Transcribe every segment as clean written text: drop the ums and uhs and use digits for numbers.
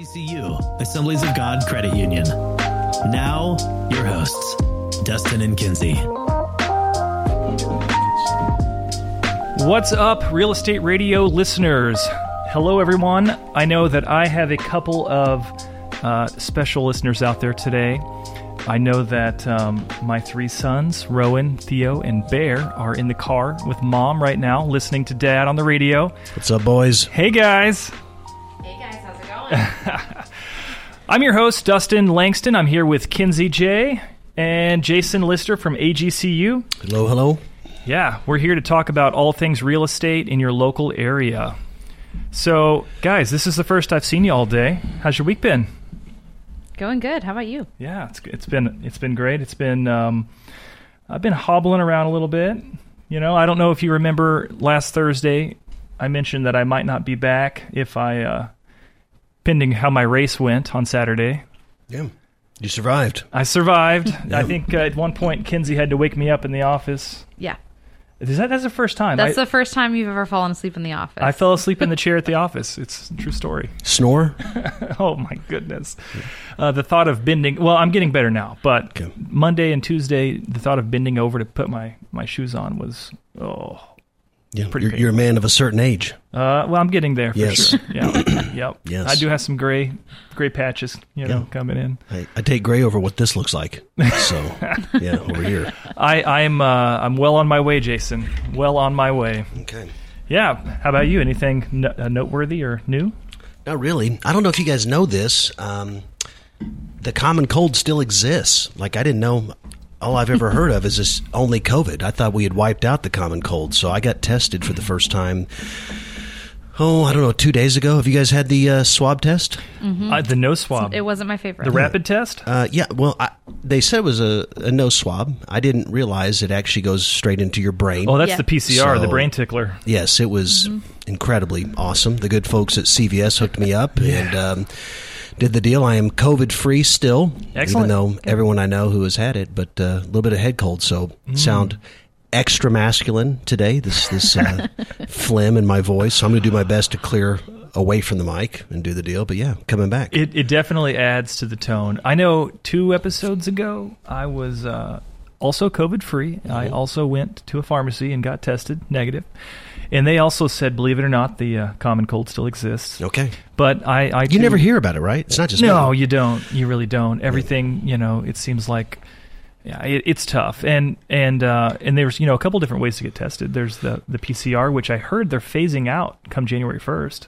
AGCU, Assemblies of God Credit Union. Now, your hosts, Dustin and Kinsey. What's up, Real Estate Radio listeners? Hello, everyone. I know that I have a couple of special listeners out there today. I know that my three sons, Rowan, Theo, and Bear, are in the car with Mom right now, listening to Dad on the radio. What's up, boys? Hey, guys. Hey, guys. How's it going? I'm your host, Dustin Langston. I'm here with Kinsey J. and Jason Lister from AGCU. Hello, hello. Yeah, we're here to talk about all things real estate in your local area. So, guys, this is the first I've seen you all day. How's your week been? Going good. How about you? Yeah, it's been great. It's been I've been hobbling around a little bit. You know, I don't know if you remember last Thursday, I mentioned that I might not be back if pending how my race went on Saturday. Yeah, you survived. I survived. Yeah. I think at one point Kinsey had to wake me up in the office. Yeah. That's the first time. That's the first time you've ever fallen asleep in the office. I fell asleep in the chair at the office. It's a true story. Snore? Oh, my goodness. The thought of bending... Well, I'm getting better now, but Okay. Monday and Tuesday, the thought of bending over to put my shoes on was... Yeah, Pretty you're a man of a certain age. Well, I'm getting there for Yes. sure. Yeah. Yep. Yes. I do have some gray patches, Yeah. coming in. I take gray over what this looks like. So, yeah, over here. I'm well on my way, Jason. Well on my way. Okay. Yeah. How about you? Anything noteworthy or new? Not really. I don't know if you guys know this. The common cold still exists. Like, I didn't know. All I've ever heard of is this only COVID. I thought we had wiped out the common cold. So I got tested for the first time, I don't know, 2 days ago. Have you guys had the swab test? Mm-hmm. The nose swab. It wasn't my favorite. The rapid test? Yeah, well, they said it was a nose swab. I didn't realize it actually goes straight into your brain. Oh, that's Yeah. the PCR, the So- brain tickler. Yes, it was incredibly awesome. The good folks at CVS hooked me up and did the deal. I am COVID-free still, Excellent. even though everyone I know who has had it, but a little bit of head cold, so sound extra masculine today, this phlegm in my voice. So I'm going to do my best to clear away from the mic and do the deal, but yeah, coming back. It definitely adds to the tone. I know 2 episodes ago, I was also COVID-free. I also went to a pharmacy and got tested negative. And they also said, believe it or not, the common cold still exists. Okay. But I You too- never hear about it, right? It's not just No, me. you don't. You really don't. Everything, it seems like, it's tough. And there's, a couple different ways to get tested. There's the PCR, which I heard they're phasing out come January 1st.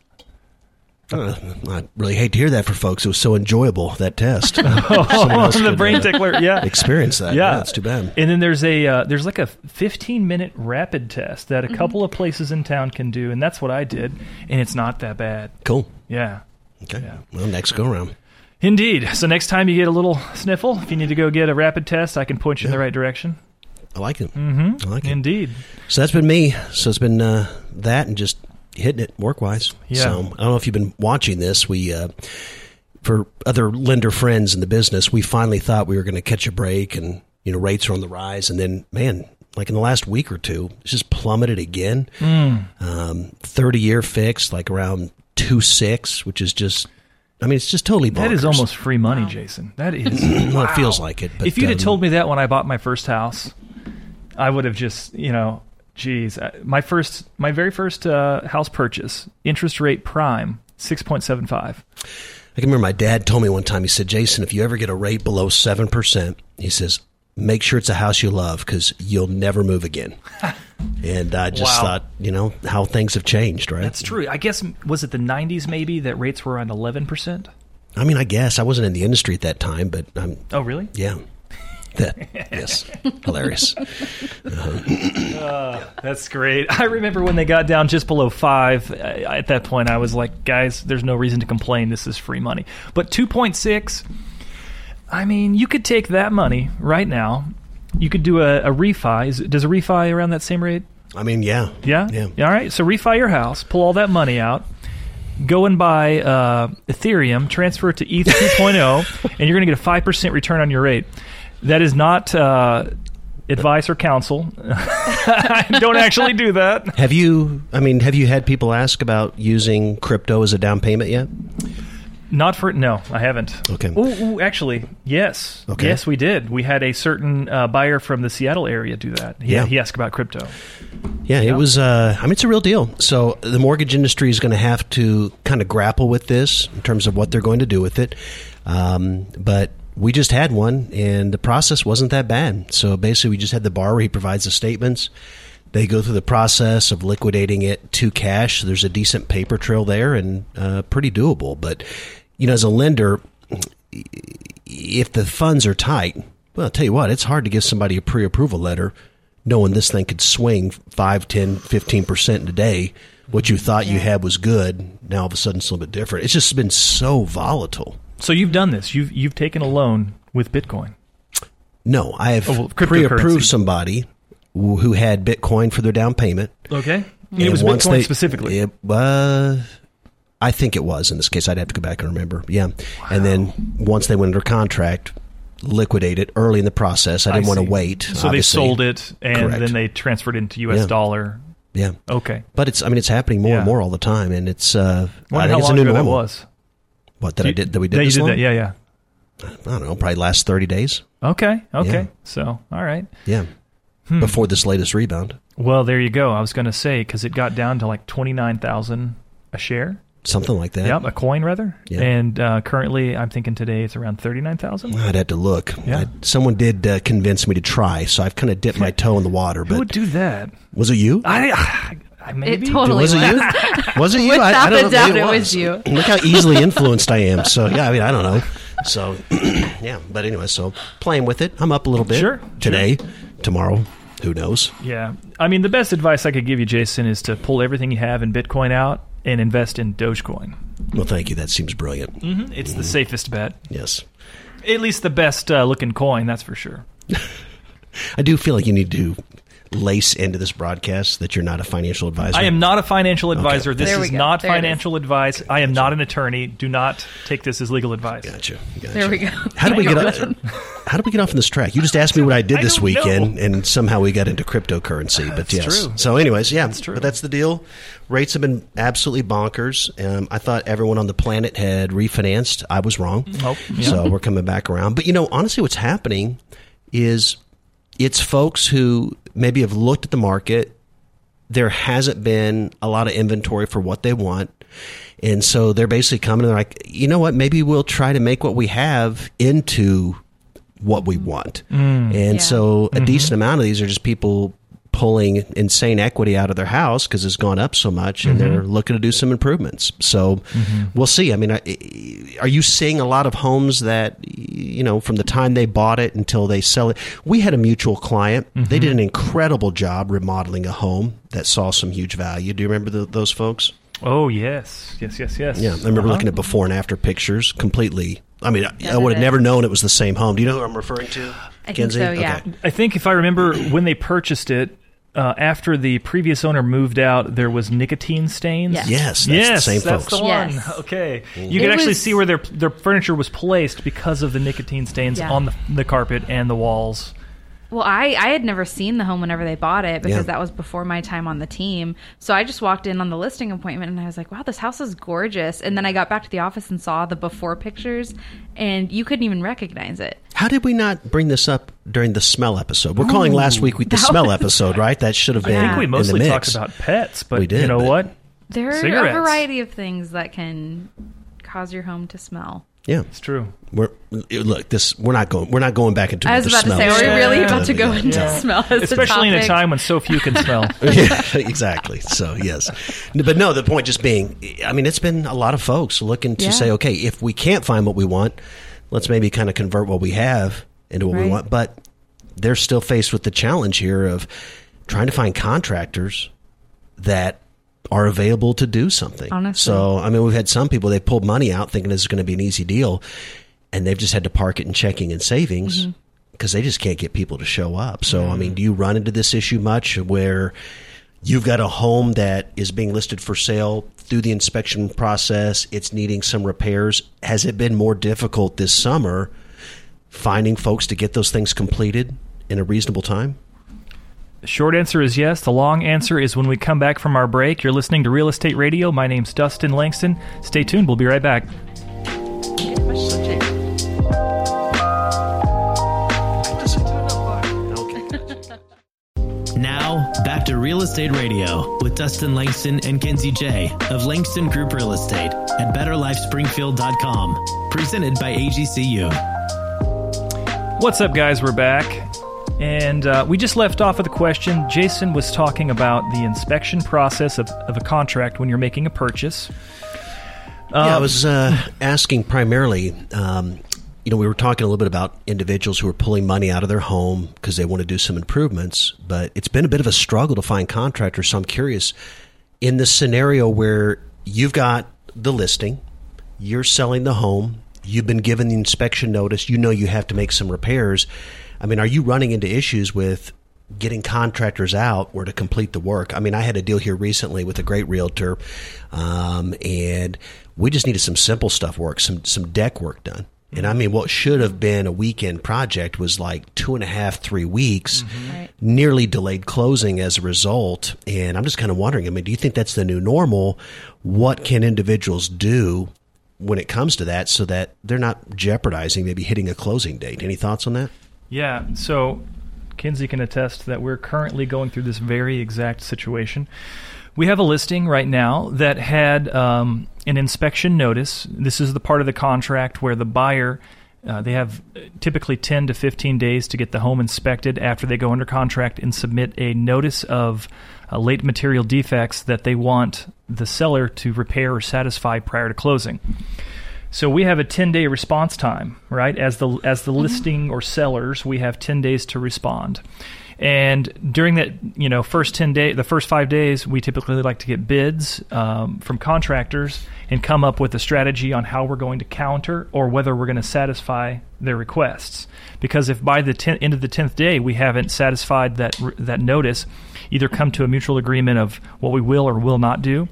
I really hate to hear that for folks. It was so enjoyable, that test. The brain tickler, yeah. Experience that. Yeah. That's too bad. And then there's like a 15-minute rapid test that a couple of places in town can do, and that's what I did, and it's not that bad. Cool. Yeah. Okay. Yeah. Well, next go around. Indeed. So next time you get a little sniffle, if you need to go get a rapid test, I can point you in the right direction. I like it. I like it. Indeed. So that's been me. So it's been that and just hitting it work-wise. Yeah. So I don't know if you've been watching this. We, for other lender friends in the business, we finally thought we were going to catch a break and, rates are on the rise. And then, man, like in the last week or two, it's just plummeted again. 30-year fixed, like around 2.6, which is just, it's just totally bonkers. That is almost free money, Jason. That is. Well, wow. it feels like it. But, If you'd have told me that when I bought my first house, I would have just, geez, my very first house purchase, interest rate prime, 6.75. I can remember my dad told me one time, he said, Jason, if you ever get a rate below 7%, he says, make sure it's a house you love because you'll never move again. And I just Wow. thought, how things have changed, right? That's true. I guess, was it the 90s maybe that rates were around 11%? I guess. I wasn't in the industry at that time, but Oh, really? yeah. Yes. Hilarious. That's great. I remember when they got down just below 5. At that point, I was like, guys, there's no reason to complain. This is free money. But 2.6, you could take that money right now. You could do a refi. Does a refi around that same rate? Yeah. Yeah? Yeah. All right. So refi your house, pull all that money out, go and buy Ethereum, transfer it to ETH 2.0, and you're going to get a 5% return on your rate. That is not advice or counsel. I don't actually do that. Have you had people ask about using crypto as a down payment yet? Not for no, I haven't. Okay. Ooh, actually, yes. Okay. Yes, we did. We had a certain buyer from the Seattle area do that. He asked about crypto. Yeah, it was, it's a real deal. So the mortgage industry is going to have to kind of grapple with this in terms of what they're going to do with it. But we just had one, and the process wasn't that bad. So basically, we just had the borrower. He provides the statements. They go through the process of liquidating it to cash. There's a decent paper trail there and pretty doable. But, as a lender, if the funds are tight, well, I'll tell you what, it's hard to give somebody a pre-approval letter knowing this thing could swing 5, 10, 15% in a day. What you thought you had was good, now all of a sudden it's a little bit different. It's just been so volatile. So you've done this. You've taken a loan with Bitcoin. No, I have cryptocurrency. pre-approved somebody who had Bitcoin for their down payment. Okay. It was Bitcoin specifically. I think it was in this case. I'd have to go back and remember. Yeah. Wow. And then once they went under contract, liquidate it early in the process. I didn't want to wait. So obviously. They sold it and Correct. Then they transferred it into U.S. dollar. Yeah. Okay. But it's happening more and more all the time, and it's I think how it's long a new ago normal. that was? What that we did this you did long? that, yeah. I don't know, probably last 30 days. Okay. Yeah. So, all right. Yeah. Before this latest rebound. Well, there you go. I was going to say, because it got down to like 29,000 a share. Something like that. Yep, a coin rather. Yeah. And currently, I'm thinking today it's around 39,000. I'd have to look. Yeah. Someone did convince me to try, so I've kind of dipped my toe in the water. Who But would do that? was it you? I maybe. It totally Was it you? Was it you? Without I don't know. a doubt, Maybe it was you. Look how easily influenced I am. So, yeah, I don't know. So, yeah. But anyway, so playing with it. I'm up a little bit. Sure. Today, tomorrow, who knows? Yeah. I mean, the best advice I could give you, Jason, is to pull everything you have in Bitcoin out and invest in Dogecoin. Well, thank you. That seems brilliant. It's the safest bet. Yes. At least the best looking coin, that's for sure. I do feel like you need to lace into this broadcast that you're not a financial advisor. I am not a financial advisor. Okay. This There we is go. not There it is. financial advice. I am not an attorney. Do not take this as legal advice. Gotcha. There we go. How did we get off on this track? You just asked me what I did this don't weekend, know. and somehow we got into cryptocurrency. But That's yes. true. So, anyways, yeah, That's true. But that's the deal. Rates have been absolutely bonkers. I thought everyone on the planet had refinanced. I was wrong. Oh, yeah. So we're coming back around. But honestly, what's happening is it's folks who maybe have looked at the market. There hasn't been a lot of inventory for what they want. And so they're basically coming and they're like, you know what, maybe we'll try to make what we have into what we want. And so a decent amount of these are just people pulling insane equity out of their house because it's gone up so much and they're looking to do some improvements. So we'll see. I mean, are you seeing a lot of homes that, from the time they bought it until they sell it? We had a mutual client. They did an incredible job remodeling a home that saw some huge value. Do you remember those folks? Oh, yes. Yes. Yeah, I remember looking at before and after pictures completely. I mean, I would have never known it was the same home. Do you know who I'm referring to? I think so, yeah. Okay. I think if I remember when they purchased it, after the previous owner moved out, there was nicotine stains. Yes. Yes, that's the same that's folks. the one. Yes. Okay. You can actually see where their furniture was placed because of the nicotine stains on the carpet and the walls. Well, I had never seen the home whenever they bought it because Yeah. that was before my time on the team. So I just walked in on the listing appointment and I was like, wow, this house is gorgeous. And then I got back to the office and saw the before pictures and you couldn't even recognize it. How did we not bring this up during the smell episode? We're calling last week the smell episode, right? That should have been I think we mostly in the talked mix. about pets, but We did, you know but- what? There are Cigarettes. a variety of things that can cause your home to smell. Yeah, It's true. we're not going back into I was the about to smell. say, are we really about to go Yeah. into smell as Especially in a topic? time when so few can smell. Yeah, exactly. So, yes. But no, the point just being, I mean, it's been a lot of folks looking to say, okay, if we can't find what we want, let's maybe kind of convert what we have into what we Right. want. But they're still faced with the challenge here of trying to find contractors that are available to do something. Honestly. So, I mean, we've had some people, they pulled money out thinking this is going to be an easy deal, and they've just had to park it in checking and savings because they just can't get people to show up. So, I mean, do you run into this issue much where you've got a home that is being listed for sale through the inspection process, it's needing some repairs? Has it been more difficult this summer finding folks to get those things completed in a reasonable time? The short answer is yes. The long answer is when we come back from our break. You're listening to Real Estate Radio. My name's Dustin Langston. Stay tuned. We'll be right back. Real Estate Radio with Dustin Langston and Kinsey J of Langston Group Real Estate at BetterLifeSpringfield.com. Presented by AGCU. What's up, guys? We're back. And we just left off with a question. Jason was talking about the inspection process of a contract when you're making a purchase. I was asking primarily, we were talking a little bit about individuals who are pulling money out of their home because they want to do some improvements, but it's been a bit of a struggle to find contractors. So I'm curious, in the scenario where you've got the listing, you're selling the home, you've been given the inspection notice, you know you have to make some repairs. I mean, are you running into issues with getting contractors out or to complete the work? I mean, I had a deal here recently with a great realtor, and we just needed some simple stuff work, some deck work done. And I mean, what should have been a weekend project was like 2.5, 3 weeks, Right. nearly delayed closing as a result. And I'm just kind of wondering, I mean, do you think that's the new normal? What can individuals do when it comes to that so that they're not jeopardizing maybe hitting a closing date? Any thoughts on that? Yeah, so Kinsey can attest that we're currently going through this very exact situation. We have a listing right now that had an inspection notice. This is the part of the contract where the buyer, they have typically 10 to 15 days to get the home inspected after they go under contract and submit a notice of late material defects that they want the seller to repair or satisfy prior to closing. So we have a 10-day response time, right? As the listing or sellers, we have 10 days to respond. And during that, first 10 day, the first 5 days, we typically like to get bids from contractors and come up with a strategy on how we're going to counter or whether we're going to satisfy their requests. Because if by the end of the 10th day we haven't satisfied that notice, either come to a mutual agreement of what we will or will not do,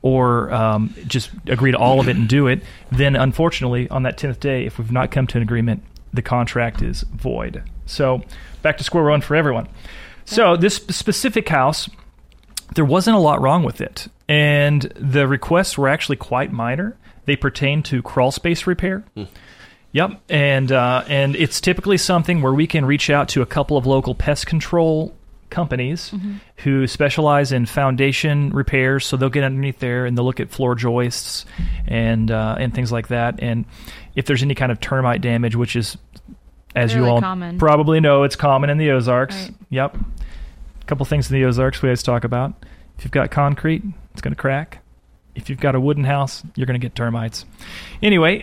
or just agree to all of it and do it, then unfortunately on that 10th day, if we've not come to an agreement, the contract is void. So back to square one for everyone. So this specific house, there wasn't a lot wrong with it. And the requests were actually quite minor. They pertain to crawl space repair. Yep. And it's typically something where we can reach out to a couple of local pest control companies who specialize in foundation repairs. So they'll get underneath there and they'll look at floor joists and things like that. And if there's any kind of termite damage, which is, as Really you all common. probably know, it's common in the Ozarks. Right. Yep. A couple things in the Ozarks we always talk about. If you've got concrete, it's going to crack. If you've got a wooden house, you're going to get termites. Anyway,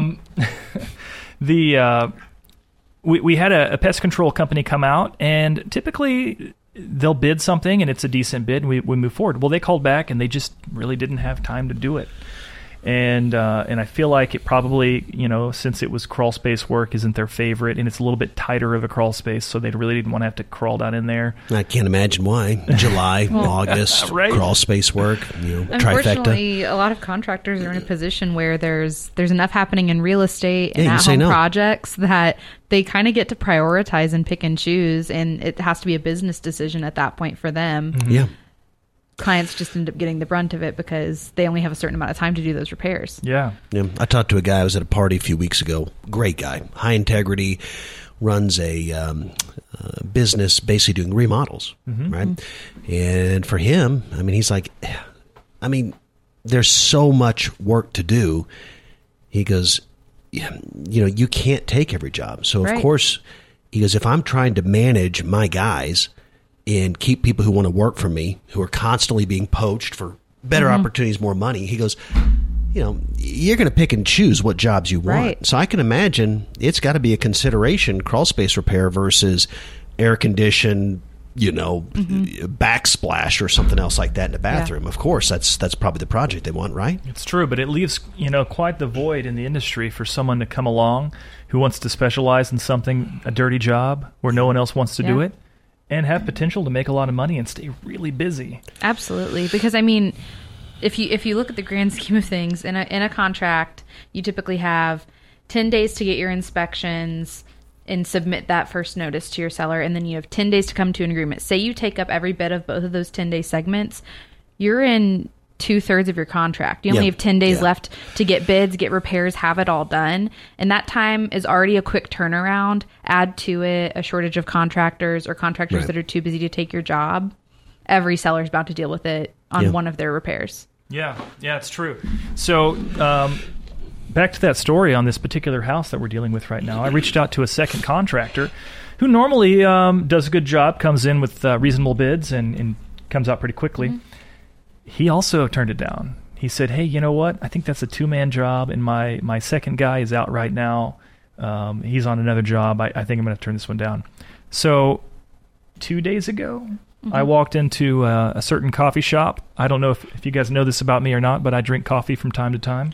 we had a pest control company come out, and typically they'll bid something, and it's a decent bid, and we move forward. Well, they called back, and they just really didn't have time to do it. And I feel like it probably, since it was crawl space work, isn't their favorite, and it's a little bit tighter of a crawl space, so they really didn't want to have to crawl down in there. I can't imagine why. July, August, Right. crawl space work, trifecta. Unfortunately, a lot of contractors are in a position where there's enough happening in real estate and Yeah, you say at-home no. projects that they kind of get to prioritize and pick and choose, and it has to be a business decision at that point for them. Yeah. Clients just end up getting the brunt of it because they only have a certain amount of time to do those repairs. Yeah. Yeah, I talked to a guy. I was at a party a few weeks ago. Great guy, high integrity, runs a business basically doing remodels, right? And for him, I mean, he's like, there's so much work to do. He goes, you can't take every job. So of Right. course, he goes, if I'm trying to manage my guys and keep people who want to work for me, who are constantly being poached for better opportunities, more money, he goes, you're going to pick and choose what jobs you want. Right. So I can imagine it's got to be a consideration, crawl space repair versus air conditioned, backsplash or something else like that in the bathroom. Of course, that's probably the project they want, right? It's true, but it leaves, quite the void in the industry for someone to come along who wants to specialize in something, a dirty job where no one else wants to do Yeah. it, and have potential to make a lot of money and stay really busy. Absolutely, because I mean, if you look at the grand scheme of things, in a contract, you typically have 10 days to get your inspections and submit that first notice to your seller, and then you have 10 days to come to an agreement. Say you take up every bit of both of those 10-day segments, you're in 2/3 of your contract. You only have 10 days left to get bids, get repairs, have it all done. And that time is already a quick turnaround. Add to it a shortage of contractors or contractors that are too busy to take your job. every seller's about to deal with it on Yeah. one of their repairs. Yeah, it's true. So back to that story on this particular house that we're dealing with right now. I reached out to a second contractor who normally does a good job, comes in with reasonable bids and comes out pretty quickly. He also turned it down. He said, hey, you know what? I think that's a 2-man job, and my second guy is out right now. He's on another job. I think I'm going to turn this one down. So 2 days ago, I walked into a certain coffee shop. I don't know if you guys know this about me or not, but I drink coffee from time to time.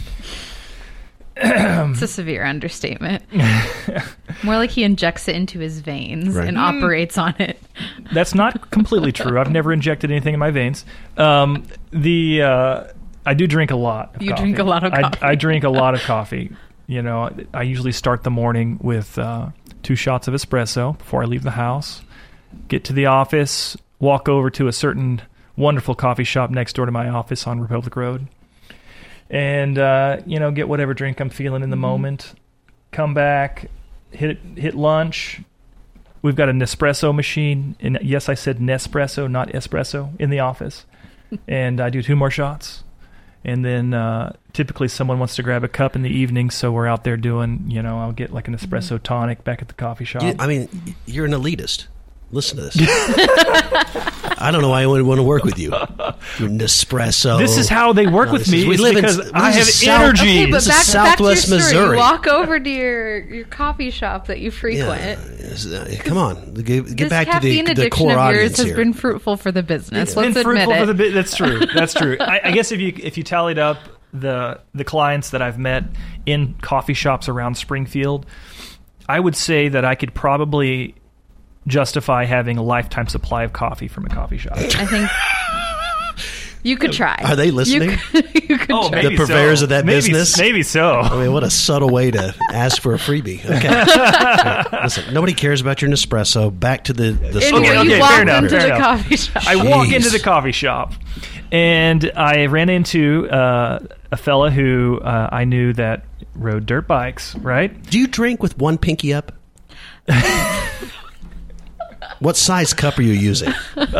It's a severe understatement. More like he injects it into his veins Right. and operates on it. That's not completely true. I've never injected anything in my veins. I do drink a lot of You coffee. drink a lot of coffee. I drink a lot of coffee. You know, I usually start the morning with 2 shots of espresso before I leave the house. Get to the office, walk over to a certain wonderful coffee shop next door to my office on Republic Road. And, get whatever drink I'm feeling in the moment. Come back, hit lunch. We've got a Nespresso machine. And yes, I said Nespresso, not espresso, in the office. And I do 2 more shots. And then typically someone wants to grab a cup in the evening, so we're out there doing, I'll get like an espresso tonic back at the coffee shop. You're an elitist. Listen to this. I don't know why I would want to work with you. Your Nespresso. This is how they work with me. It's because I have energy. Okay, but This is back to Southwest your story. Missouri. You walk over to your coffee shop that you frequent. Come on. Get This back to caffeine the addiction core of yours audience has here. been fruitful for the business. It's Let's been admit fruitful it. for the bit. That's true. That's true. I guess if you tallied up the clients that I've met in coffee shops around Springfield, I would say that I could probably justify having a lifetime supply of coffee from a coffee shop. I think you could try. Are they listening? You could try. maybe The purveyors so. of that Maybe- business? Maybe so. I mean, what a subtle way to ask for a freebie. Okay. Right. Listen, nobody cares about your Nespresso. Back to the And story. Okay, you fair walk enough, into fair the enough. coffee shop. I walk Jeez. into the coffee shop, and I ran into a fella who I knew that rode dirt bikes, right? Do you drink with one pinky up? What size cup are you using?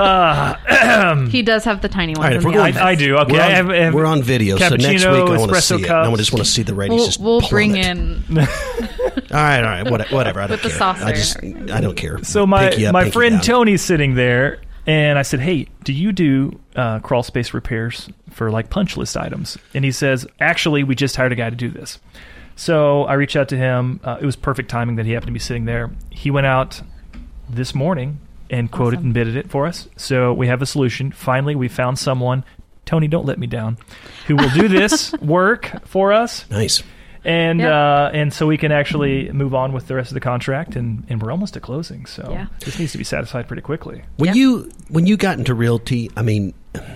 He does have the tiny ones. All right, if in we're the going- office. I do. Okay, We're on video, so next week I cappuccino, want to espresso see it. cups. I just want to see the ratings just We'll bring plummet. in. All right, whatever. I don't With the care. saucer and I don't care. So Pinky up, my pinky friend down. Tony's sitting there, and I said, "Hey, do you do crawl space repairs for like punch list items?" And he says, "Actually, we just hired a guy to do this." So I reached out to him. It was perfect timing that he happened to be sitting there. He went out this morning and quoted and bidded it for us. So we have a solution. Finally, we found someone. Tony, don't let me down. Who will do this work for us? Nice. And Yeah. and so we can actually move on with the rest of the contract, and we're almost at closing. So Yeah. this needs to be satisfied pretty quickly. When you got into realty, I mean,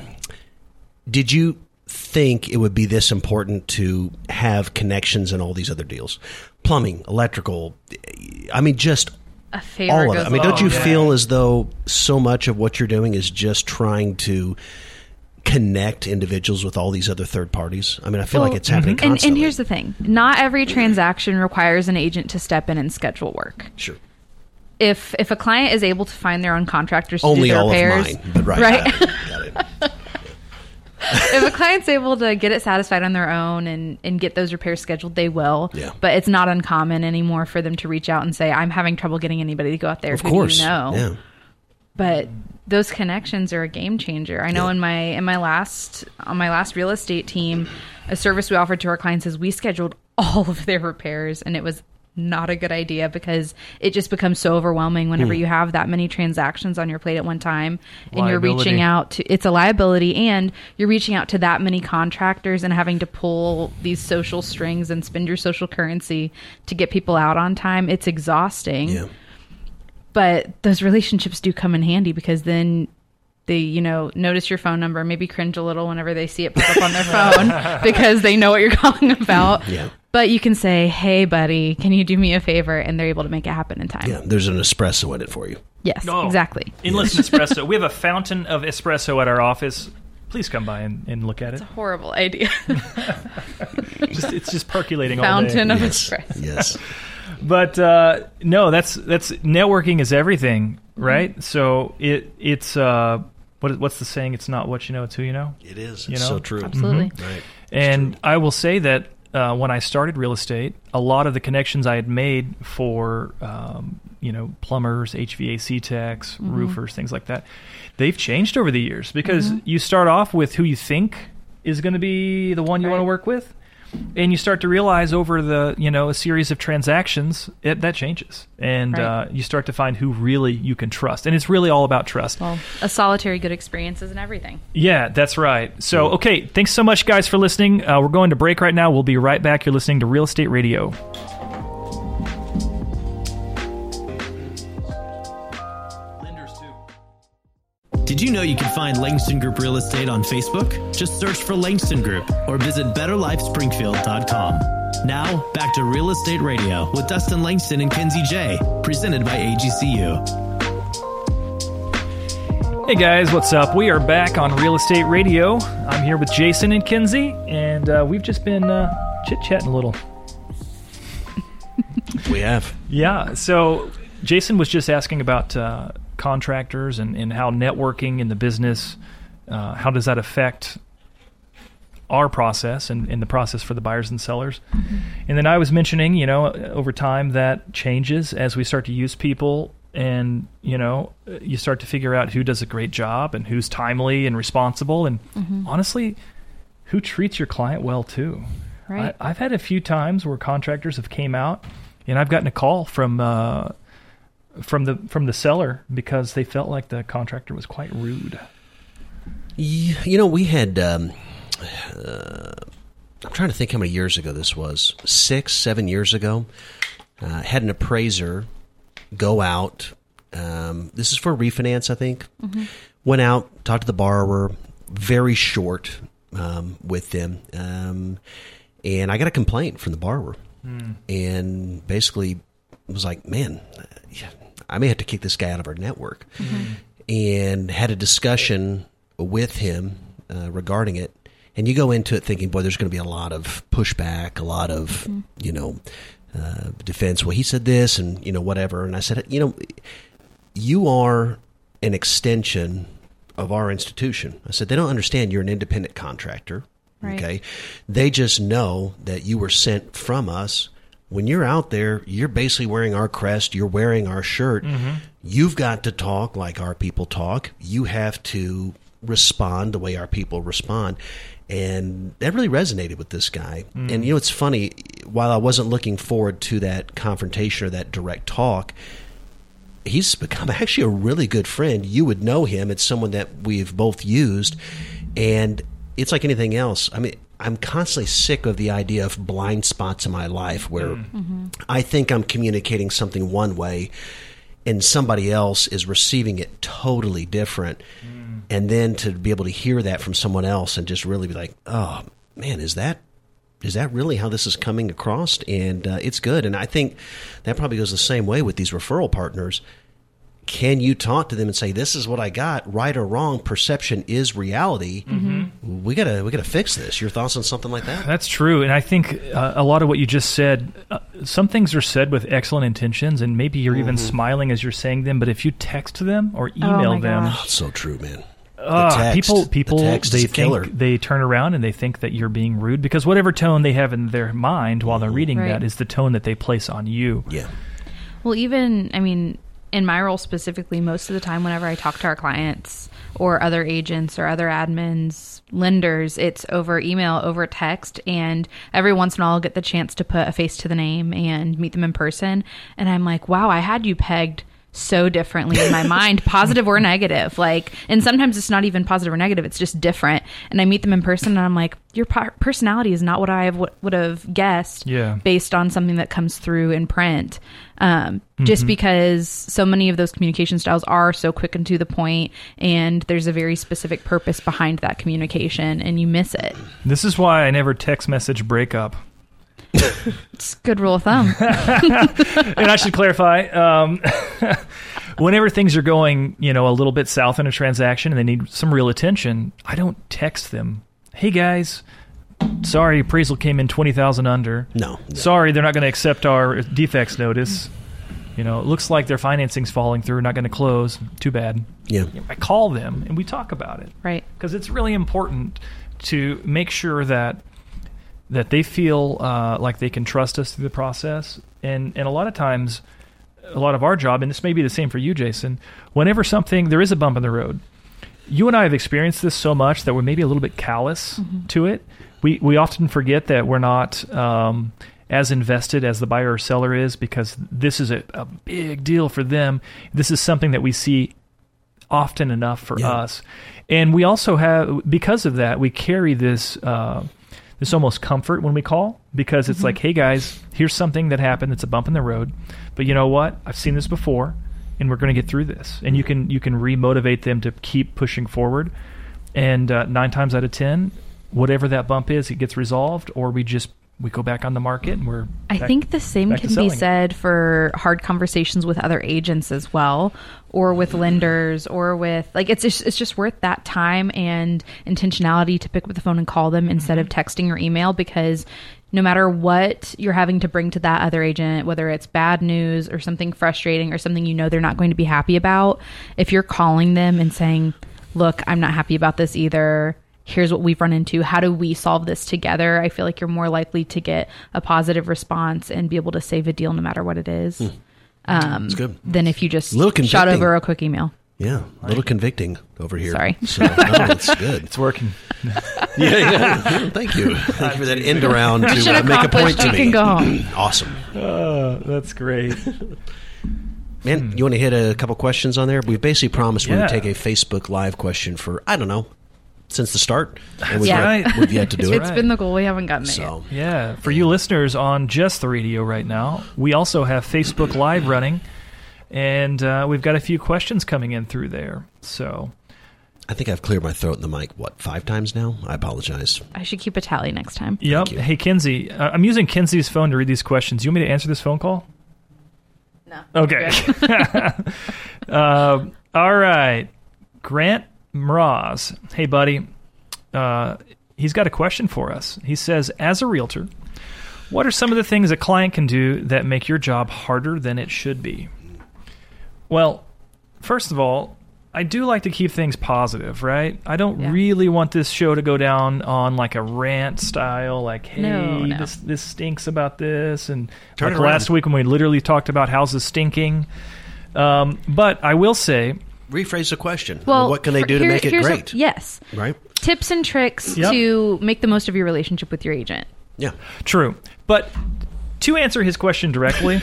did you think it would be this important to have connections in all these other deals? Plumbing, electrical, I mean, just A favor all of goes it. I mean, a don't you long way. feel as though so much of what you're doing is just trying to connect individuals with all these other third parties? I mean, I feel like it's happening And constantly. here's the thing: not every transaction requires an agent to step in and schedule work. Sure. If a client is able to find their own contractors to Only do their all repairs, of mine, but right. right? Got it. If a client's able to get it satisfied on their own and get those repairs scheduled, they will. Yeah. But it's not uncommon anymore for them to reach out and say, "I'm having trouble getting anybody to go out there." Of Who course. do you know? Yeah. But those connections are a game changer. I know on my last real estate team, a service we offered to our clients is we scheduled all of their repairs, and it was not a good idea because it just becomes so overwhelming whenever you have that many transactions on your plate at one time, and you're Liability. reaching out to, it's a liability, and you're reaching out to that many contractors and having to pull these social strings and spend your social currency to get people out on time. It's exhausting. Yeah. But those relationships do come in handy because then they, notice your phone number, maybe cringe a little whenever they see it pop up on their phone because they know what you're calling about. Yeah. But you can say, "Hey, buddy, can you do me a favor?" And they're able to make it happen in time. Yeah. There's an espresso in it for you. Yes, Oh. exactly. Endless espresso. We have a fountain of espresso at our office. Please come by and look at it. Horrible idea. It's just percolating Fountain all day. of espresso. Yes. But no, that's networking is everything, right? So it's what's the saying? It's not what you know, it's who you know. It is. You It's know? so true. Absolutely. Right. And I will say that when I started real estate, a lot of the connections I had made for, plumbers, HVAC techs, roofers, things like that, they've changed over the years because you start off with who you think is going to be the one you want to work with. And you start to realize over the, a series of transactions, that changes. And you start to find who really you can trust. And it's really all about trust. Well, a solitary good experience isn't everything. Yeah, that's right. So, okay, thanks so much, guys, for listening. We're going to break right now. We'll be right back. You're listening to Real Estate Radio. Did you know you can find Langston Group Real Estate on Facebook? Just search for Langston Group or visit BetterLifeSpringfield.com. Now, back to Real Estate Radio with Dustin Langston and Kenzie J, presented by AGCU. Hey guys, what's up? We are back on Real Estate Radio. I'm here with Jason and Kenzie, and we've just been chit-chatting a little. We have. Yeah, so Jason was just asking about contractors and how networking in the business, how does that affect our process and the process for the buyers and sellers. And then I was mentioning, over time that changes as we start to use people and, you start to figure out who does a great job and who's timely and responsible and honestly, who treats your client well too. Right. I've had a few times where contractors have came out and I've gotten a call from the seller because they felt like the contractor was quite rude. We had, I'm trying to think how many years ago this was, 6-7 years ago, had an appraiser go out. This is for refinance, I think. Went out, talked to the borrower, very short with them. And I got a complaint from the borrower. And basically was like, man, I may have to kick this guy out of our network. And had a discussion with him regarding it. And you go into it thinking, boy, there's going to be a lot of pushback, a lot of, defense. Well, he said this and, whatever. And I said, you are an extension of our institution. I said, they don't understand you're an independent contractor. Right. Okay. They just know that you were sent from us. When you're out there, you're basically wearing our crest. You're wearing our shirt. You've got to talk like our people talk. You have to respond the way our people respond. And that really resonated with this guy. And, it's funny, while I wasn't looking forward to that confrontation or that direct talk, he's become actually a really good friend. You would know him. It's someone that we've both used. And it's like anything else. I mean, I'm constantly sick of the idea of blind spots in my life where I think I'm communicating something one way and somebody else is receiving it totally different. And then to be able to hear that from someone else and just really be like, oh, man, is that really how this is coming across? And it's good. And I think that probably goes the same way with these referral partners. Can you talk to them and say, this is what I got, right or wrong? Perception is reality. We gotta fix this. Your thoughts on something like that? That's true. And I think a lot of what you just said, some things are said with excellent intentions, and maybe you're even smiling as you're saying them. But if you text them or email them, oh, it's so true, man. People they think they turn around and they think that you're being rude because whatever tone they have in their mind while they're reading that is the tone that they place on you. Yeah. Well, even, in my role specifically, most of the time whenever I talk to our clients or other agents or other admins, lenders, it's over email, over text, and every once in a while I'll get the chance to put a face to the name and meet them in person. And I'm like, wow, I had you pegged so differently in my mind, positive or negative. And sometimes it's not even positive or negative, it's just different. And I meet them in person and I'm like, your personality is not what I would have guessed based on something that comes through in print. Just because so many of those communication styles are so quick and to the point, and there's a very specific purpose behind that communication, and you miss it. This is why I never text message breakup. It's a good rule of thumb. And I should clarify, whenever things are going, a little bit south in a transaction and they need some real attention, I don't text them, hey guys, sorry, appraisal came in 20,000 under. No. Sorry, they're not going to accept our defects notice. It looks like their financing's falling through, not going to close. Too bad. Yeah. I call them and we talk about it. Right. Because it's really important to make sure that they feel like they can trust us through the process. And a lot of times, a lot of our job, and this may be the same for you, Jason, whenever there is a bump in the road, you and I have experienced this so much that we're maybe a little bit callous to it. We often forget that we're not as invested as the buyer or seller is, because this is a big deal for them. This is something that we see often enough for us. And we also have, because of that, we carry this almost comfort when we call, because it's like, hey guys, here's something that happened. It's a bump in the road, but you know what? I've seen this before, and we're going to get through this. And you can re-motivate them to keep pushing forward. And 9 times out of 10, whatever that bump is, it gets resolved, or we go back on the market and we're I think the same can be said for hard conversations with other agents as well, or with lenders, or with it's just worth that time and intentionality to pick up the phone and call them instead of texting or email, because no matter what you're having to bring to that other agent, whether it's bad news or something frustrating or something they're not going to be happy about, if you're calling them and saying, look, I'm not happy about this either, here's what we've run into, how do we solve this together, I feel like you're more likely to get a positive response and be able to save a deal no matter what it is. That's good. Than if you just convicting. shot over a quick email. Yeah, a little convicting over here. Sorry. So, no, it's good. It's working. Yeah. Thank you. Thank you for that end around to make a point to me. You can go home. Awesome. That's great. Man, you want to hit a couple questions on there? We've basically promised we would take a Facebook Live question for, I don't know, since the start. And we've yet to do it. It's been the goal. We haven't gotten it yet. Yeah. For you listeners on just the radio right now, we also have Facebook Live running, and we've got a few questions coming in through there. So I think I've cleared my throat in the mic, 5 times now? I apologize. I should keep a tally next time. Yep. Hey, Kinsey, I'm using Kinsey's phone to read these questions. You want me to answer this phone call? No. Okay. All right. Grant Mraz. Hey, buddy. He's got a question for us. He says, as a realtor, what are some of the things a client can do that make your job harder than it should be? Well, first of all, I do like to keep things positive, right? I don't really want this show to go down on like a rant style, like, hey, No. This stinks about this. And Turn like it around. last week when we literally talked about houses stinking. But I will say... Rephrase the question. Well, what can they do to make it great? Yes. Right? Tips and tricks to make the most of your relationship with your agent. Yeah. True. But to answer his question directly...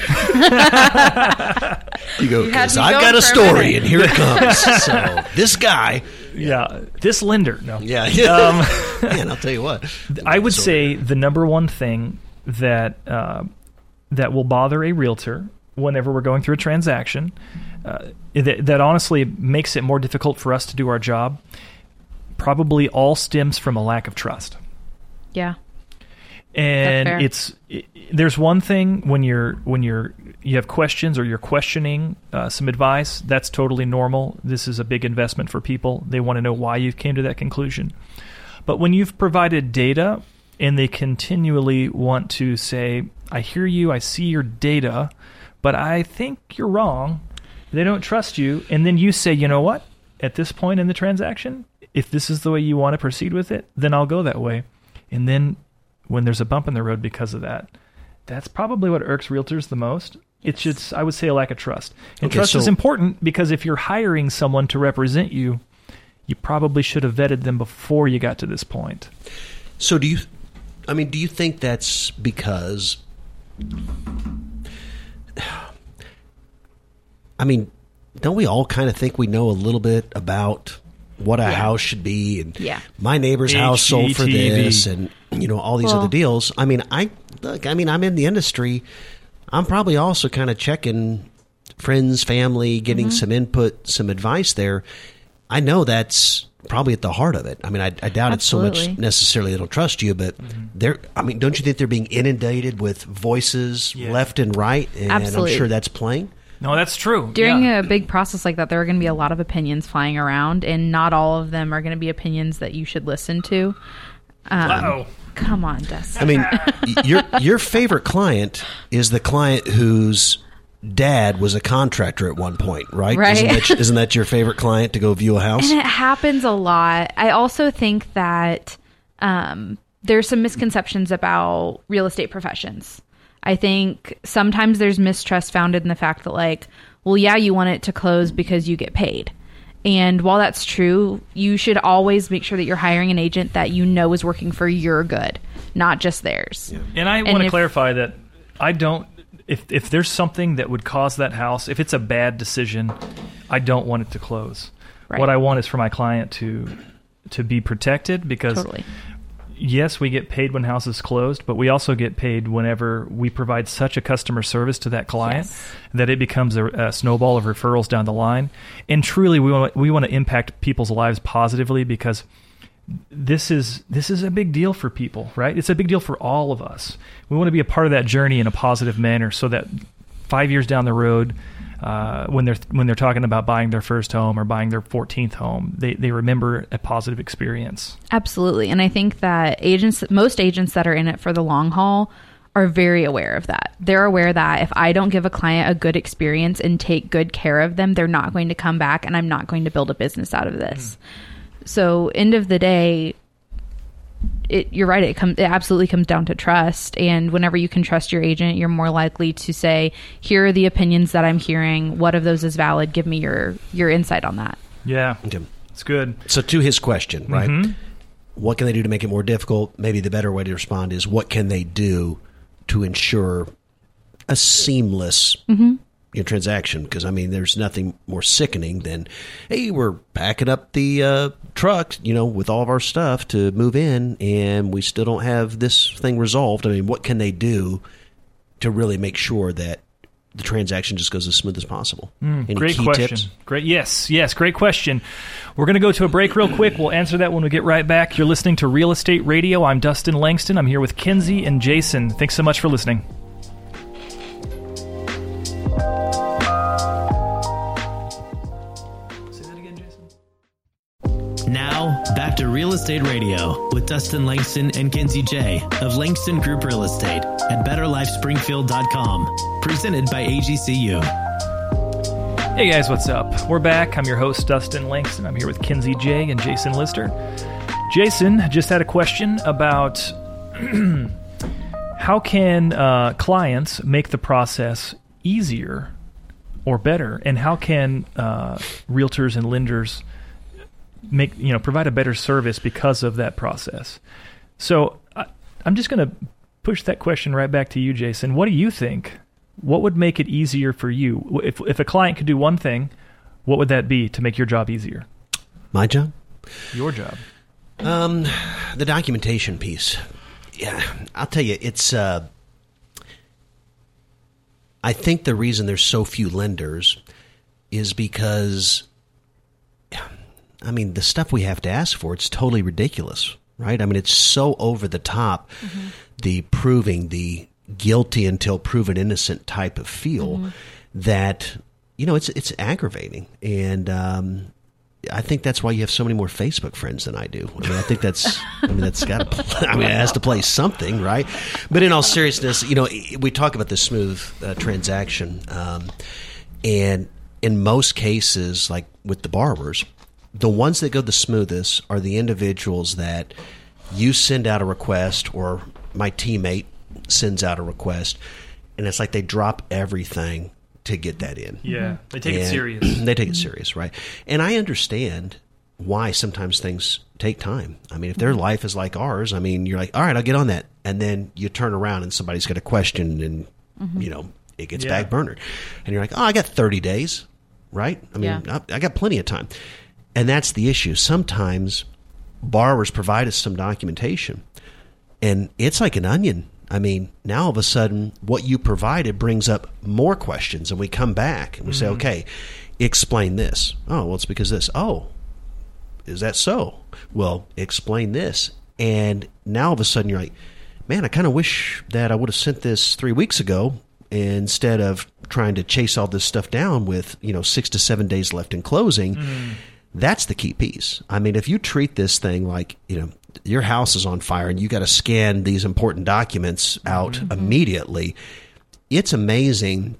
You go, You had because me I've going got a for a story, minute. and here it comes. So this guy... Yeah. This lender. No. Yeah. Man, I'll tell you what. I would say the number one thing that that will bother a realtor whenever we're going through a transaction, that honestly makes it more difficult for us to do our job, probably all stems from a lack of trust. Yeah. And there's one thing when you have questions or you're questioning some advice, that's totally normal. This is a big investment for people. They want to know why you came to that conclusion. But when you've provided data and they continually want to say, I hear you, I see your data, but I think you're wrong. They don't trust you. And then you say, you know what? At this point in the transaction, if this is the way you want to proceed with it, then I'll go that way. And then when there's a bump in the road because of that, that's probably what irks realtors the most. It's just, I would say, a lack of trust. And trust is important because if you're hiring someone to represent you, you probably should have vetted them before you got to this point. So do you think that's because... don't we all kind of think we know a little bit about what a house should be? And my neighbor's house sold for this, and all these other deals. I'm in the industry. I'm probably also kind of checking friends, family, getting some input, some advice there. I know that's probably at the heart of it. I doubt it's so much necessarily they don't trust you, but don't you think they're being inundated with voices left and right? And Absolutely. I'm sure that's playing. No, that's true. During a big process like that, there are going to be a lot of opinions flying around, and not all of them are going to be opinions that you should listen to. Come on, Dustin. Your favorite client is the client who's dad was a contractor at one point, right? Right. Isn't that your favorite client to go view a house? And it happens a lot. I also think that there's some misconceptions about real estate professions. I think sometimes there's mistrust founded in the fact that, like, well, yeah, you want it to close because you get paid. And while that's true, you should always make sure that you're hiring an agent that you know is working for your good, not just theirs. Yeah. And I want to clarify that I don't, if there's something that would cause that house, if it's a bad decision, I don't want it to close. Right. What I want is for my client to be protected, because totally. Yes, we get paid when houses closed, but we also get paid whenever we provide such a customer service to that client that it becomes a snowball of referrals down the line. And truly, we want to impact people's lives positively, because this is a big deal for people, right? It's a big deal for all of us. We want to be a part of that journey in a positive manner, so that 5 years down the road, when they're talking about buying their first home or buying their 14th home, they remember a positive experience. Absolutely. And I think that most agents that are in it for the long haul are very aware of that. They're aware that if I don't give a client a good experience and take good care of them, they're not going to come back, and I'm not going to build a business out of this. So end of the day, you're right. It absolutely comes down to trust. And whenever you can trust your agent, you're more likely to say, here are the opinions that I'm hearing. What of those is valid? Give me your insight on that. Yeah, it's good. So to his question, right? What can they do to make it more difficult? Maybe the better way to respond is, what can they do to ensure a seamless transaction? Because, I mean, there's nothing more sickening than, hey, we're packing up the truck, with all of our stuff to move in, and we still don't have this thing resolved. I mean, what can they do to really make sure that the transaction just goes as smooth as possible? Any great key question. tips? Great. Yes, great question. We're going to go to a break real quick. We'll answer that when we get right back. You're listening to Real Estate Radio. I'm Dustin Langston. I'm here with Kenzie and Jason. Thanks so much for listening. Now, back to Real Estate Radio with Dustin Langston and Kenzie J of Langston Group Real Estate at BetterLifeSpringfield.com. Presented by AGCU. Hey guys, what's up? We're back. I'm your host, Dustin Langston. I'm here with Kenzie J and Jason Lister. Jason just had a question about how can clients make the process easier or better, and how can realtors and lenders provide a better service because of that process. So I'm just going to push that question right back to you, Jason. What do you think? What would make it easier for you? If a client could do one thing, what would that be to make your job easier? My job? Your job. The documentation piece. Yeah, I'll tell you, it's... I think the reason there's so few lenders is because... I mean, the stuff we have to ask for, it's totally ridiculous, right? I mean, it's so over the top, the proving the guilty until proven innocent type of feel that, it's aggravating. And I think that's why you have so many more Facebook friends than I do. I mean, I think it has to play something, right? But in all seriousness, we talk about this smooth transaction. And in most cases, like with the borrowers, the ones that go the smoothest are the individuals that you send out a request, or my teammate sends out a request, and it's like they drop everything to get that in. Yeah, they take it serious. They take it serious, right? And I understand why sometimes things take time. I mean, if their life is like ours, I mean, you're like, all right, I'll get on that. And then you turn around and somebody's got a question, and, it gets back burnered. And you're like, oh, I got 30 days, right? I mean, I got plenty of time. And that's the issue. Sometimes borrowers provide us some documentation, and it's like an onion. I mean, now all of a sudden, what you provided brings up more questions, and we come back and we say, okay, explain this. Oh, well, it's because this. Oh, is that so? Well, explain this. And now all of a sudden you're like, man, I kind of wish that I would have sent this 3 weeks ago instead of trying to chase all this stuff down with, 6 to 7 days left in closing. That's the key piece. I mean, if you treat this thing like, your house is on fire and you got to scan these important documents out immediately, it's amazing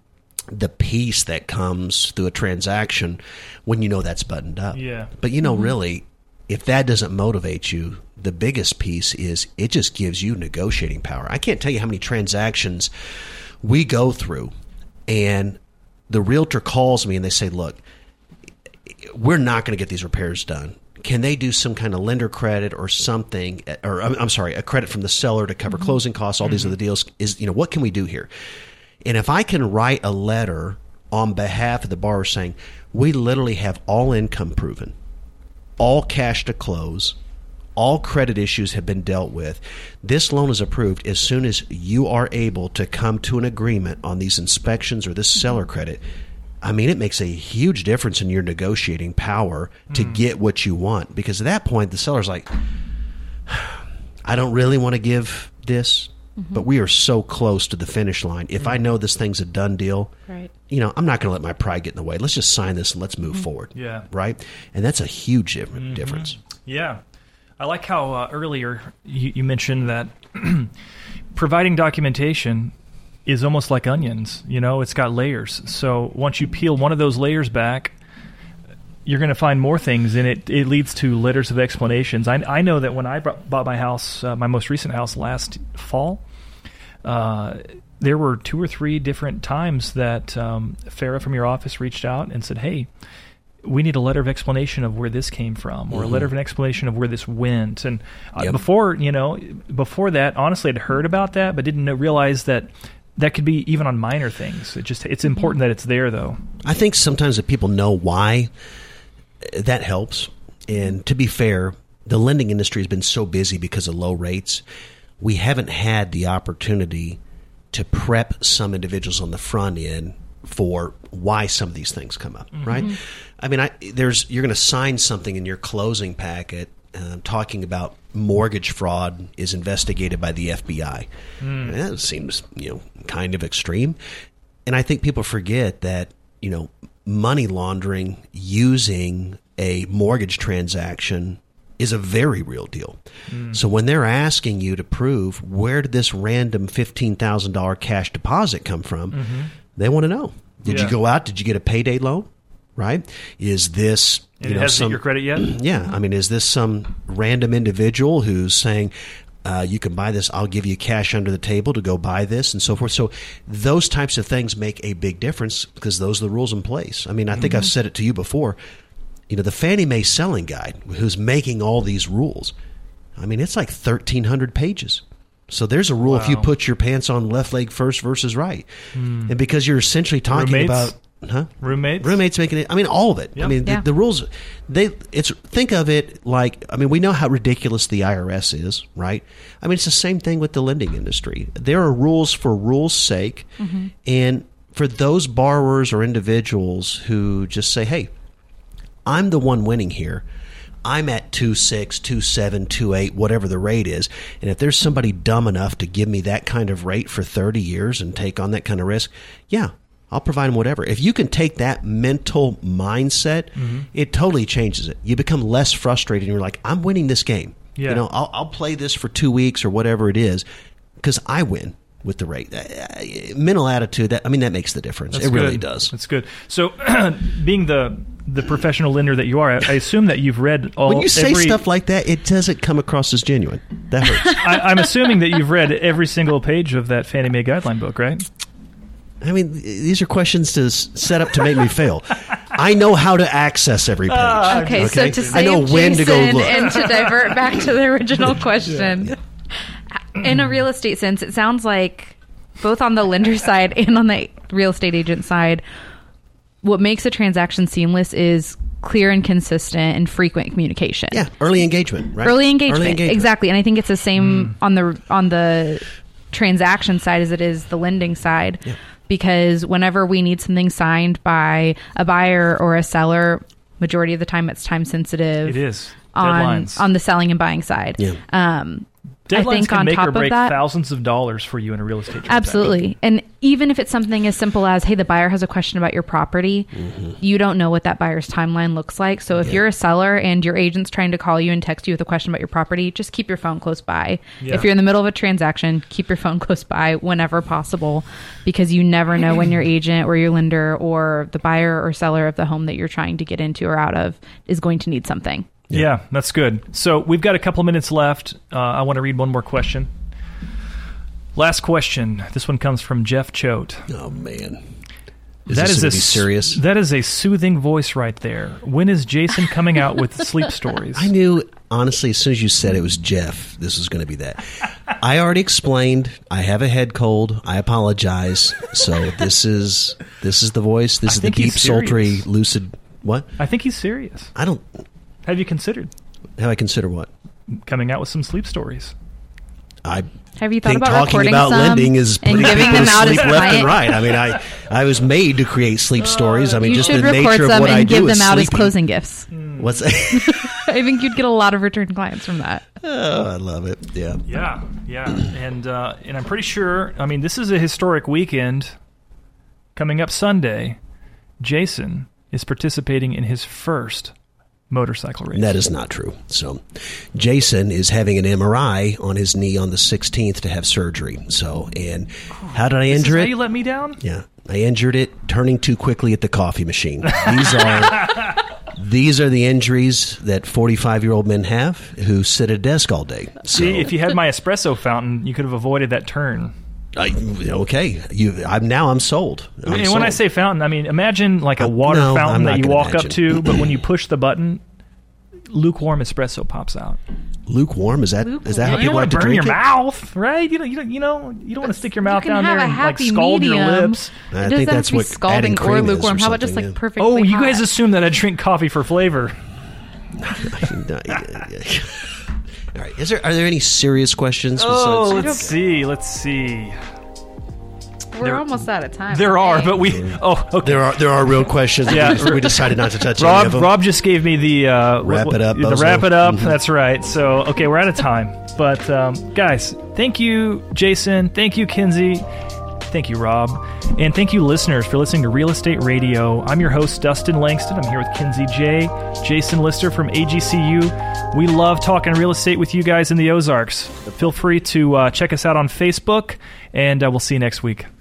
the peace that comes through a transaction when you know that's buttoned up. Yeah. But really, if that doesn't motivate you, the biggest piece is it just gives you negotiating power. I can't tell you how many transactions we go through, and the realtor calls me and they say, look, we're not going to get these repairs done. Can they do some kind of lender credit or something, or I'm sorry, a credit from the seller to cover closing costs, all these other deals? What can we do here? And if I can write a letter on behalf of the borrower saying, we literally have all income proven, all cash to close, all credit issues have been dealt with, this loan is approved as soon as you are able to come to an agreement on these inspections or this seller credit, I mean, it makes a huge difference in your negotiating power to get what you want. Because at that point, the seller's like, I don't really want to give this, but we are so close to the finish line. If I know this thing's a done deal, Right. I'm not going to let my pride get in the way. Let's just sign this and let's move forward. Yeah. Right? And that's a huge difference. Yeah. I like how earlier you mentioned that providing documentation is almost like onions. It's got layers. So once you peel one of those layers back, you're going to find more things, and it leads to letters of explanations. I know that when I bought my house, my most recent house last fall, there were 2 or 3 different times that Farah from your office reached out and said, hey, we need a letter of explanation of where this came from, or a letter of an explanation of where this went. And before that, honestly, I'd heard about that, but didn't realize that could be even on minor things. It's important that it's there, though. I think sometimes that people know why that helps. And to be fair, the lending industry has been so busy because of low rates. We haven't had the opportunity to prep some individuals on the front end for why some of these things come up, right? I mean, you're going to sign something in your closing packet talking about mortgage fraud is investigated by the FBI. That seems, kind of extreme. And I think people forget that, money laundering using a mortgage transaction is a very real deal. So when they're asking you to prove where did this random $15,000 cash deposit come from, they want to know. Did you go out? Did you get a payday loan? Right? Is this And it hasn't hit your credit yet? Yeah. I mean, is this some random individual who's saying, you can buy this, I'll give you cash under the table to go buy this, and so forth. So those types of things make a big difference because those are the rules in place. I mean, I think I've said it to you before. The Fannie Mae Selling Guide, who's making all these rules, I mean, it's like 1,300 pages. So there's a rule if you put your pants on left leg first versus right. And because you're essentially talking about... Roommates making it. I mean, all of it. Yep. I mean, the rules. Think of it like. I mean, we know how ridiculous the IRS is, right? I mean, it's the same thing with the lending industry. There are rules for rules' sake, and for those borrowers or individuals who just say, "Hey, I'm the one winning here. I'm at 2.6, 2.7, 2.8, whatever the rate is, and if there's somebody dumb enough to give me that kind of rate for 30 years and take on that kind of risk, yeah." I'll provide them whatever. If you can take that mental mindset, it totally changes it. You become less frustrated and you're like, I'm winning this game. Yeah. I'll play this for 2 weeks or whatever it is because I win with the rate. Mental attitude, that makes the difference. That's it good. Really does. That's good. So being the professional lender that you are, I assume that you've read all... When you say stuff like that, it doesn't come across as genuine. That hurts. I'm assuming that you've read every single page of that Fannie Mae guideline book, right? I mean, these are questions to set up to make me fail. I know how to access every page. Okay, so to save Jason and to divert back to the original question, in a real estate sense, it sounds like both on the lender side and on the real estate agent side, what makes a transaction seamless is clear and consistent and frequent communication. Yeah, early engagement, right? Early engagement, exactly. And I think it's the same on the transaction side as it is the lending side. Yeah. Because whenever we need something signed by a buyer or a seller, majority of the time it's time sensitive. It is. On the selling and buying side. Yeah. I Deadlines think can on make top or break of that, thousands of dollars for you in a real estate transaction. absolutely. And even if it's something as simple as, hey, the buyer has a question about your property, you don't know what that buyer's timeline looks like. So if you're a seller and your agent's trying to call you and text you with a question about your property, just keep your phone close by. Yeah. If you're in the middle of a transaction, keep your phone close by whenever possible, because you never know when your agent or your lender or the buyer or seller of the home that you're trying to get into or out of is going to need something. Yeah, that's good. So we've got a couple minutes left. I want to read one more question. Last question. This one comes from Jeff Choate. Oh, man. That is going to be serious? That is a soothing voice right there. When is Jason coming out with sleep stories? I knew, honestly, as soon as you said it was Jeff, this was going to be that. I already explained. I have a head cold. I apologize. So this is the voice. This is the deep, sultry, lucid. What? I think he's serious. I don't. Have you considered Have I consider what? coming out with some sleep stories? I Have you thought think about talking recording about some lending is and putting giving people them to out as sleep left and client? right. I mean, I was made to create sleep stories. I mean, You just should the record nature of some what I and do give is them out as sleeping. closing gifts. What's that? I think you'd get a lot of return clients from that. Oh, I love it. Yeah. Yeah, and I'm pretty sure. I mean, this is a historic weekend. Coming up Sunday, Jason is participating in his first motorcycle race. That is not true. So, Jason is having an MRI on his knee on the 16th to have surgery. So, and how did I This is injure how it? you let me down? Yeah, I injured it turning too quickly at the coffee machine. These are the injuries that 45-year-old men have who sit at a desk all day. So, See, if you had my espresso fountain, you could have avoided that turn. okay, I'm sold. I'm And when sold. I say fountain, I mean imagine like a water No, I'm fountain not that you gonna walk up imagine. to, but when you push the button, lukewarm espresso pops out. lukewarm, is that how You people don't like want to to burn drink your it? mouth, right? You don't want to stick your mouth can down have there a and like happy scald your medium. lips. I It think doesn't have that's to be what adding scalding or cream is lukewarm. How about just something, like yeah. perfectly Oh, you hot? guys assume that I drink coffee for flavor. All right. Are there any serious questions? Oh, besides- let's see. We're almost out of time. There are, Okay. but we. Oh, okay. There are real questions. Yeah. we decided not to touch any of them. Rob just gave me the Wrap it up, The bozo. wrap it up. Mhm. That's right. So okay, we're out of time. But guys, thank you, Jason. Thank you, Kinsey. Thank you, Rob. And thank you, listeners, for listening to Real Estate Radio. I'm your host, Dustin Langston. I'm here with Kinsey J, Jason Lister from AGCU. We love talking real estate with you guys in the Ozarks. Feel free to check us out on Facebook, and we'll see you next week.